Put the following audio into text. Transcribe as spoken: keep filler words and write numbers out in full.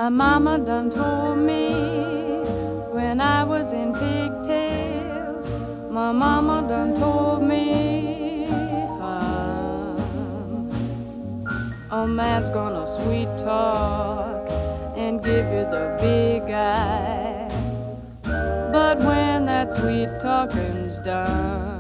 My mama done told me when I was in pigtails. My mama done told me um, a man's gonna sweet talk and give you the big eye. But when that sweet talking's done,